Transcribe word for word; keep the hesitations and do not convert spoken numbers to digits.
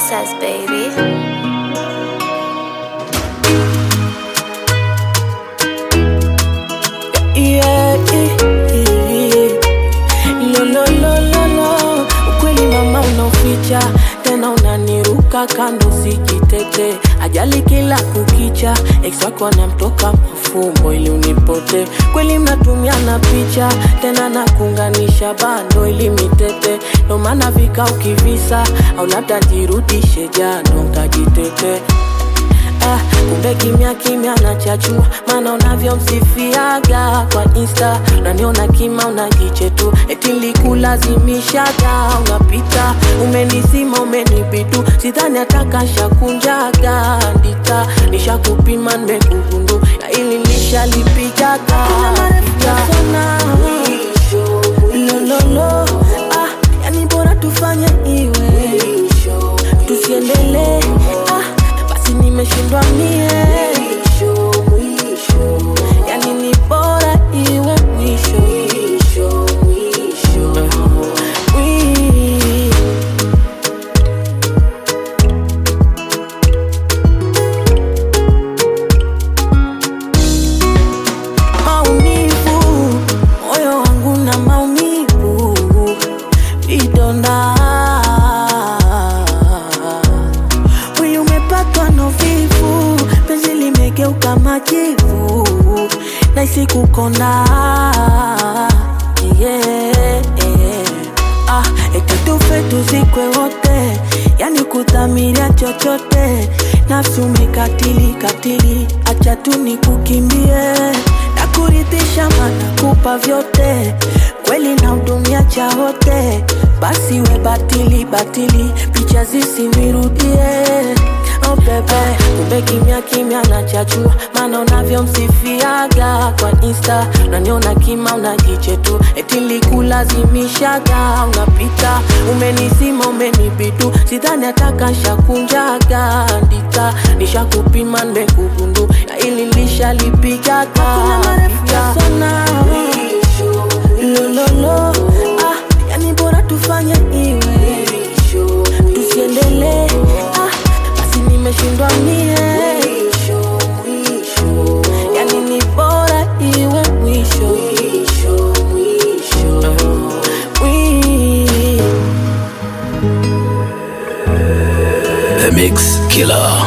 process, baby. Yeah, yeah, yeah. No, no, no, no, no. Ukweli mama unaficha, tena unaniruka kando sijitete. Ajali kila kukicha, ex wako anamtoka mafumbo ili unipote. Kweli mnatumia na picha, tena nakunganisha bando ili mitete. Ndo maana vika ukivisa, au labda jirudishe jano nkajitete. Ah, kumbe kimya kimya na chachua, maana unavyo msifiaga kwa Insta. Unaniona kima unajichetu, eti nilikulazimishaga unapita. Umenisima umenibitu, sidhani atakasha kunjaga ndita. Nishakupima nimekugundu, ya ili nishalipigaga lololo. Ah, yani bora tufanye iwe, tusiendele. Ah, nimeshindwa mie, yani ni bora iwe mwisho, mwisho, mwisho. Maumivu, moyo wangu na maumivu, vidonda. Penzi limegeuka majivu, naisi kukonda. Yeah, yeah. Ah, eti tufe tuzikwe wote, yani kuthamiria chochote. Nafsi umekatili katili, acha tu nikukimbie. Nakuridhisha maana kupa vyote, kweli na hudumia cha wote. Basi we batili batili, picha zisinirudie. Oh bebe, kumbe kimya kimya na chachua, maana unavyo msifiaga kwa Insta. Unaniona kima unajichetu, eti nilikulazimishaga unapita. Umenisima umenibitu, sidhani atakasha kunjaga ndita. Nishakupima nimekugundu, ya ili nishalipigaga sana lololo. Ah, yani bora tufanye iwe, tusiendele. Ah, nimeshindwa mie, yani ni bora iwe mwisho, mwisho, mwisho. The Mix Killer.